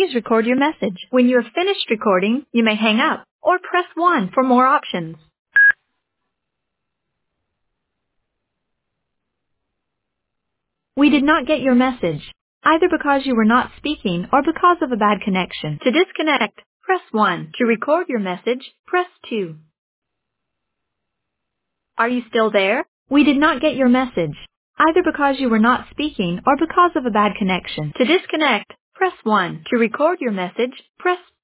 please record your message. When you have finished recording, you may hang up or press 1 for more options. We did not get your message, either because you were not speaking or because of a bad connection. To disconnect, press 1. To record your message, press 2. Are you still there? We did not get your message, either because you were not speaking or because of a bad connection. To disconnect, press 1. To record your message, press